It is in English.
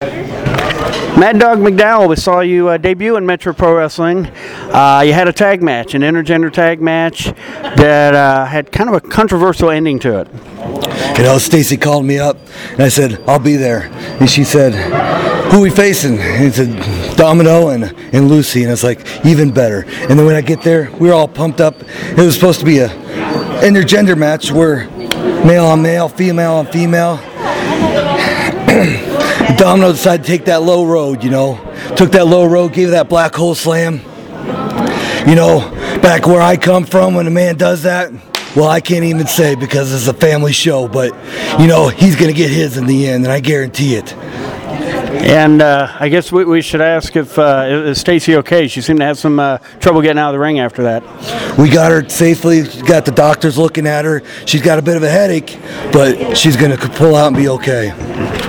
Mad Dog McDowell, we saw you debut in Metro Pro Wrestling. You had a tag match, an intergender tag match that had kind of a controversial ending to it. Stacy called me up, and I said, I'll be there. And she said, who are we facing? And he said, Domino and Lucy. And I was like, even better. And then when I get there, we were all pumped up. It was supposed to be a intergender match where male on male, female on female. Domino decided to take that low road, Took that low road, gave that black hole slam. Back where I come from, when a man does that, well, I can't even say because it's a family show, but, he's going to get his in the end, and I guarantee it. And I guess we should ask if is Stacy okay? She seemed to have some trouble getting out of the ring after that. We got her safely. Got the doctors looking at her. She's got a bit of a headache, but she's going to pull out and be okay.